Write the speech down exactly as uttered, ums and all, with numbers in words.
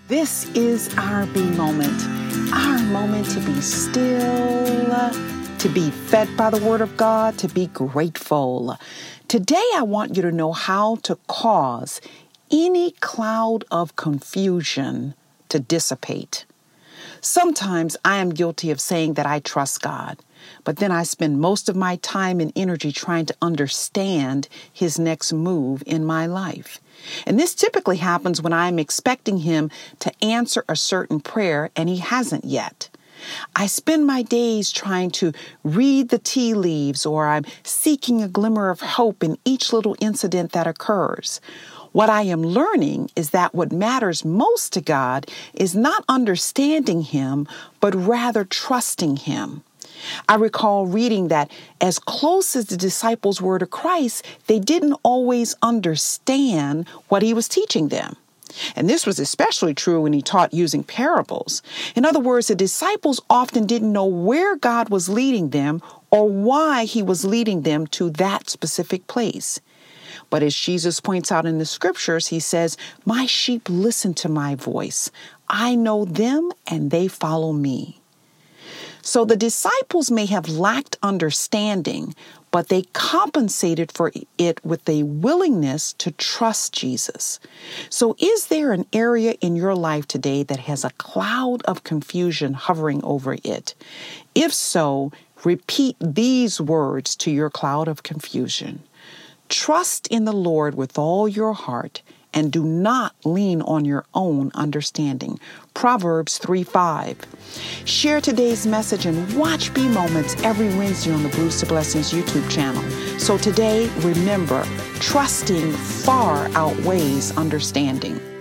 This is our B moment, our moment to be still, to be fed by the Word of God, to be grateful. Today, I want you to know how to cause any cloud of confusion to dissipate. Sometimes I am guilty of saying that I trust God, but then I spend most of my time and energy trying to understand His next move in my life. And this typically happens when I'm expecting Him to answer a certain prayer and He hasn't yet. I spend my days trying to read the tea leaves, or I'm seeking a glimmer of hope in each little incident that occurs. What I am learning is that what matters most to God is not understanding Him, but rather trusting Him. I recall reading that as close as the disciples were to Christ, they didn't always understand what He was teaching them. And this was especially true when He taught using parables. In other words, the disciples often didn't know where God was leading them or why He was leading them to that specific place. But as Jesus points out in the scriptures, He says, "My sheep listen to my voice. I know them and they follow me." So the disciples may have lacked understanding, but they compensated for it with a willingness to trust Jesus. So is there an area in your life today that has a cloud of confusion hovering over it? If so, repeat these words to your cloud of confusion. Trust in the Lord with all your heart and do not lean on your own understanding. Proverbs three five. Share today's message and watch B Moments every Wednesday on the Blues to Blessings YouTube channel. So today, remember, trusting far outweighs understanding.